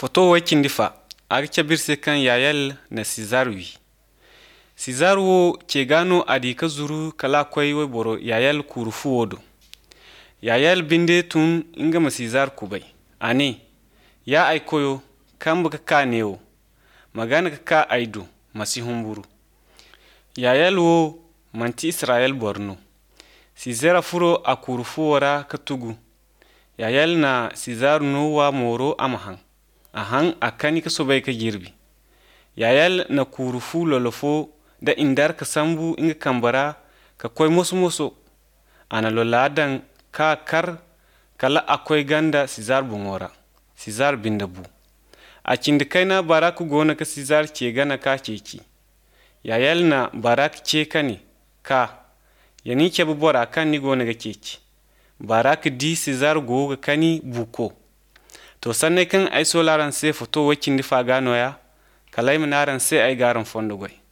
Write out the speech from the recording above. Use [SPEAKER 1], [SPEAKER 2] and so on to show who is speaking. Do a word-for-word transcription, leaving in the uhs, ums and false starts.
[SPEAKER 1] Foto wakindi fa aga cabirse kan yayal na Sizar wi. Sizar wo ke gano adi ka zuru kala kwai wai boro yayal kurufu wodo. Yayal binde tun inga ma Sizar kubai. Ane ya ai koyo kamba ka ka newo magana ka ka aido masi humburu. Yayal wo manti Israel borno. Sizara furo a kurufu wara ka tugu. Yayal na Sizar no wa moro amahan. Ahan akani ka sobai ka girbi. Yayal na kurufu lolofo da indar ka sambu inga kambara ka koi moso moso. Ana loladan ka kar kala akwai ganda Sizar bungora. Sizar bindabu. A cindikaina barak gona ka Sizar ce gana ka ceci. Yayal na barak ce kani ka yani ke bubora kan ni gona ga ceci. Barak di Sizar go ga kani buko. To sanne kan ai solaran se foto wakin difa gano ya kalai manaran se ai garan fondo goy.